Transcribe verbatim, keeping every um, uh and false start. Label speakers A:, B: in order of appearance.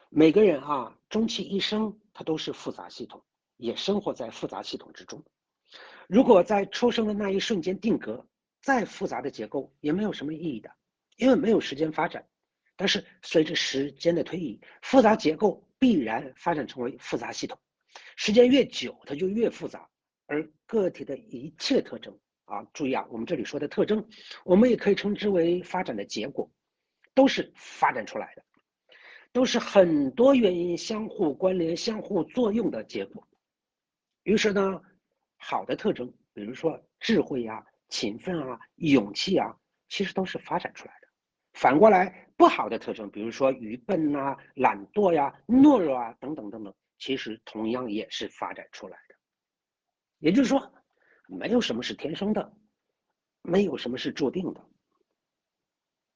A: 每个人啊，终其一生，他都是复杂系统，也生活在复杂系统之中。如果在出生的那一瞬间定格，再复杂的结构也没有什么意义的，因为没有时间发展。但是随着时间的推移，复杂结构必然发展成为复杂系统，时间越久，它就越复杂。而个体的一切特征啊，注意啊，我们这里说的特征，我们也可以称之为发展的结果，都是发展出来的，都是很多原因相互关联、相互作用的结果。于是呢，好的特征，比如说智慧啊、勤奋啊、勇气啊，其实都是发展出来的。反过来，不好的特征，比如说愚笨啊、懒惰呀、懦弱啊等等等等，其实同样也是发展出来的。也就是说，没有什么是天生的，没有什么是注定的，